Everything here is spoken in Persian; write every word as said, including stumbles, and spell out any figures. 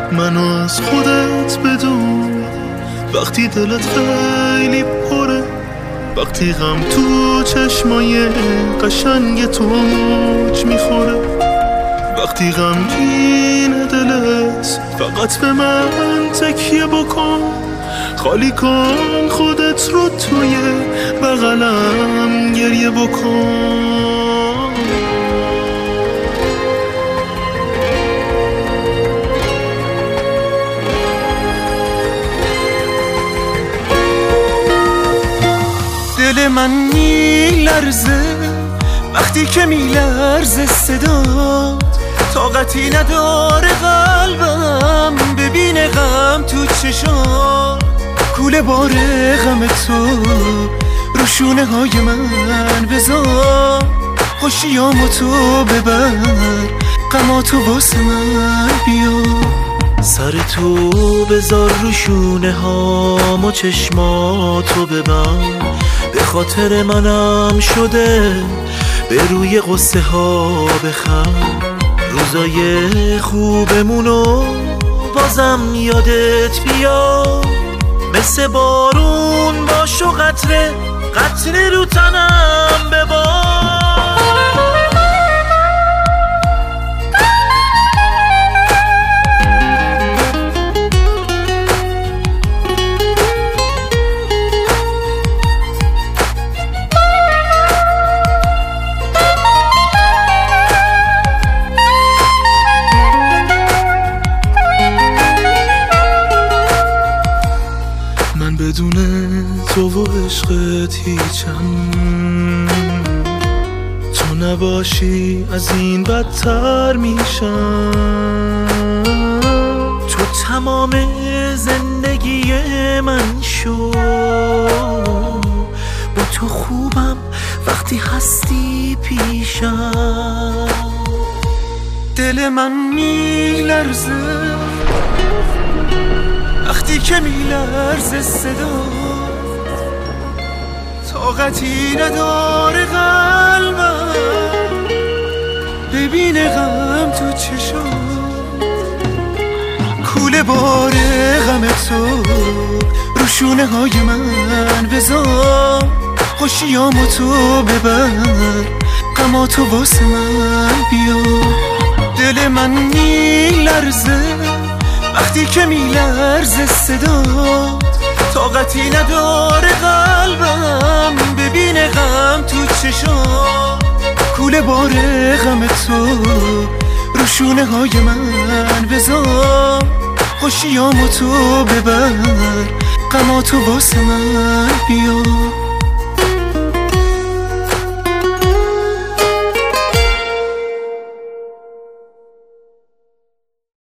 منو از خودت بدون. وقتی دلت خیلی پره، وقتی غم تو چشمای قشنگ تو موج میخوره، وقتی غمگین دلت فقط به من تکیه بکن، خالی کن خودت رو توی بغلم گریه بکن. دل من میلرزه وقتی که میلرزه صدات، طاقتی نداره قلبم ببینه غم تو چشات. کوله بار غم تو رو شونه های من بذار، خوشیامو تو ببر، غماتو واسه من بیار. سر تو بذار رو شونه هام و چشماتو ببند، به خاطر منم شده به روی قصه ها بخند. روزای خوبمونو بازم یادت بیاد، مثل بارون باش و قطره قطره رو تنم ببار. من بدون تو و عشقت هیچم، تو نباشی از این بدتر میشم. تو تمام زندگی من شو، با تو خوبم وقتی هستی پیشم. دل من میلرزه وقتی که میلرزه صدا، طاقتی نداره قلبم ببینه غم تو چشات. کوله بار غم تو رو شونه های من بذار، خوشیامو تو ببر، غماتو واسه من بیار. دل من میلرزه وقتی که میلرزه صدات، طاقتی نداره قلبم ببینه غم تو چشات. کوله بار غم تو رو شونه های من بذار، خوشیامو تو ببر، غماتو واسه من بیار.